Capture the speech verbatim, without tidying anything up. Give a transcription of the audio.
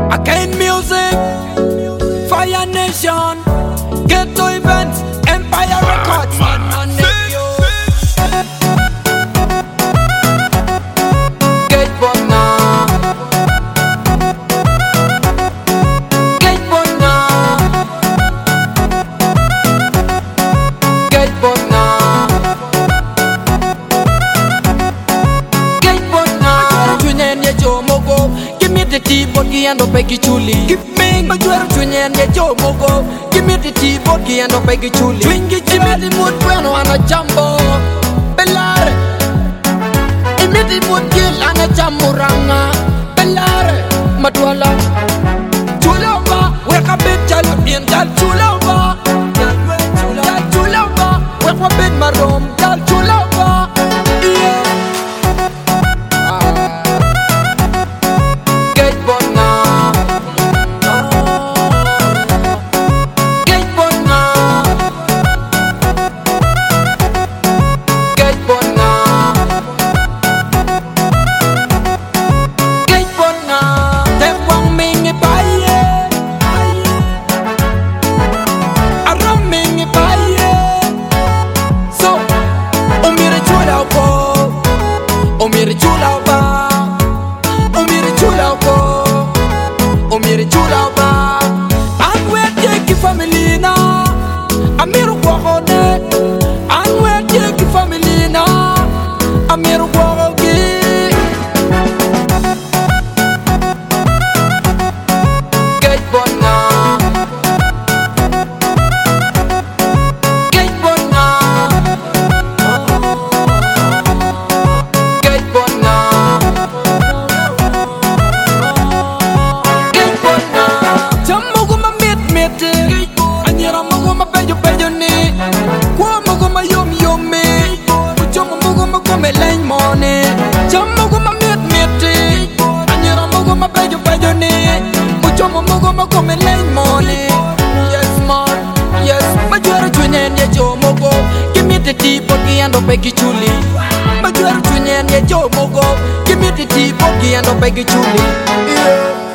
Again music, Fire Nation, Ghetto Events, Empire Records, man, man, nephew. Gate Bona, Gate Bona, Gate Bona, Gate Bona. Chunyen ye jomogo, give me the tea, body and opeki chuli. Give me my jewel, chunyen ye jomogo. Give me the tea, body and opeki chuli. Twingy, give me the mood when on a jumbo. Belare, give me the mood kill and a jamuranga. Belare, Madwala. Chulova, wake up in Jalapin, Jal Chulova. Jal Chulova, wake up in my room, Jal Chulova. Omiri chula ba, omiri chula ko, omiri chula ba. Anwe teki family na, amiru kwa hone. Anwe teki family na, amiru kwa hoki. Gate Bona, Gate Bona. Money, Jamogo ma met meti, Anyara mogo ma bejo bejo ni, Uchomo mogo ma come lane money. Yes man, yes, Majora Twinen ye Jomogo, give me the tea body and opeki chuli. Majora Twinen ye Jomogo, give me the tea body and opeki chuli. Yeah.